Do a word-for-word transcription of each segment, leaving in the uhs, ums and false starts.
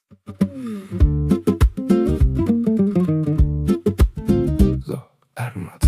So, Ermat.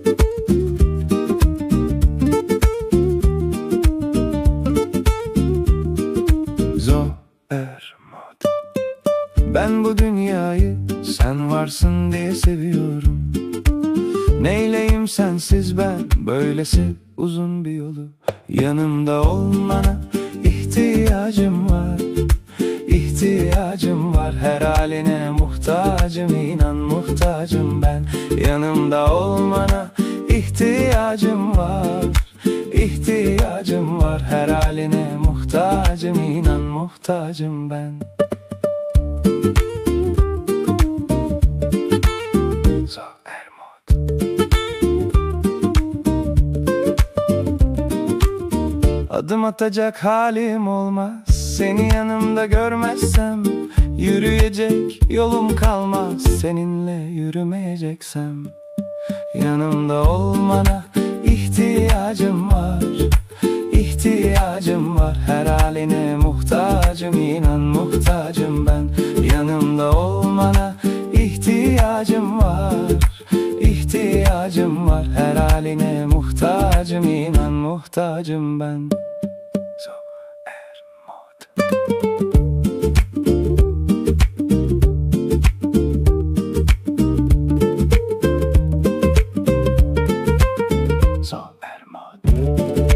Zo, Ermat. Ben bu dünyayı sen varsın diye seviyorum. Neyleyim sensiz ben, böylesi uzun bir yolu. Yanımda olmana ihtiyacım var. İhtiyacım var, her haline muhtacım, inan muhtacım ben. Yanımda olmana ihtiyacım var. İhtiyacım var, her haline muhtacım, inan muhtacım ben. So, Ermat. Adım atacak halim olmaz seni yanımda görmezsem. Yürüyecek yolum kalmaz seninle yürümeyeceksem. Yanımda olmana ihtiyacım var. İhtiyacım var, her haline muhtacım, inan muhtacım ben. Yanımda olmana ihtiyacım var. İhtiyacım var, her haline muhtacım, inan muhtacım ben. So, Ermat. So, Ermat.